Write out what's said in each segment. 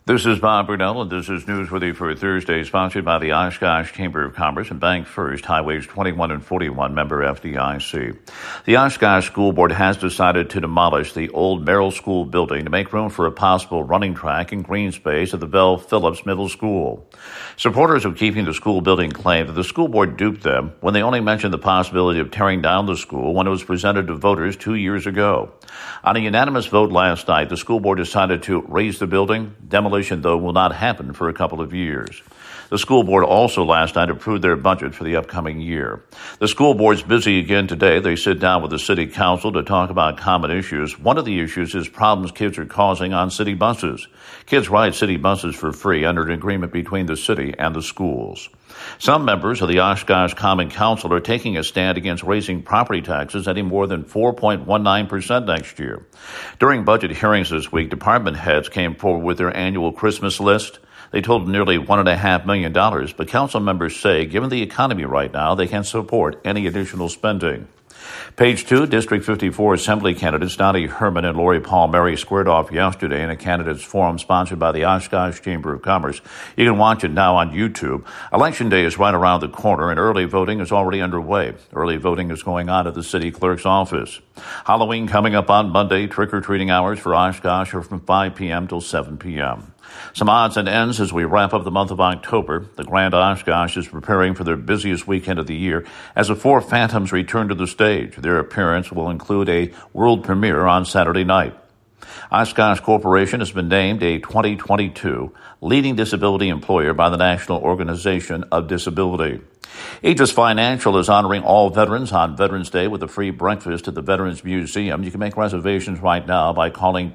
This is Bob Brunel, and this is Newsworthy for Thursday, sponsored by the Oshkosh Chamber of Commerce and Bank First, Highways 21 and 41, member FDIC. The Oshkosh School Board has decided to demolish the old Merrill School building to make room for a possible running track and green space at the Bell Phillips Middle School. Supporters of keeping the school building claim that the school board duped them when they only mentioned the possibility of tearing down the school when it was presented to voters 2 years ago. On a unanimous vote last night, the school board decided to raise the building. Demolition, though, will not happen for a couple of years. The school board also last night approved their budget for the upcoming year. The school board's busy again today. They sit down with the city council to talk about common issues. One of the issues is problems kids are causing on city buses. Kids ride city buses for free under an agreement between the city and the schools. Some members of the Oshkosh Common Council are taking a stand against raising property taxes any more than 4.19% next year. During budget hearings this week, department heads came forward with their annual Christmas list. They totaled nearly $1.5 million, but council members say, given the economy right now, they can support any additional spending. Page 2, District 54 Assembly candidates Dottie Herman and Lori Palmieri squared off yesterday in a candidates forum sponsored by the Oshkosh Chamber of Commerce. You can watch it now on YouTube. Election day is right around the corner, and early voting is already underway. Early voting is going on at the city clerk's office. Halloween coming up on Monday. Trick-or-treating hours for Oshkosh are from 5 p.m. till 7 p.m. Some odds and ends as we wrap up the month of October. The Grand Oshkosh is preparing for their busiest weekend of the year as the Four Phantoms return to the stage. Their appearance will include a world premiere on Saturday night. Oshkosh Corporation has been named a 2022 leading disability employer by the National Organization of Disability. Aegis Financial is honoring all veterans on Veterans Day with a free breakfast at the Veterans Museum. You can make reservations right now by calling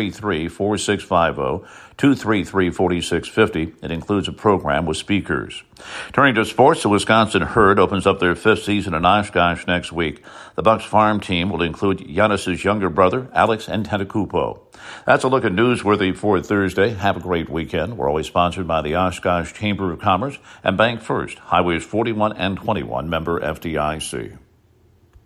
233-4650, 233-4650. It includes a program with speakers. Turning to sports, the Wisconsin Herd opens up their fifth season in Oshkosh next week. The Bucks farm team will include Giannis's younger brother, Alex Antetokounmpo. That's a look at Newsworthy for Thursday. Have a great weekend. We're always sponsored by the Oshkosh Chamber of Commerce and Bank First, Highways 41 and 21, member FDIC.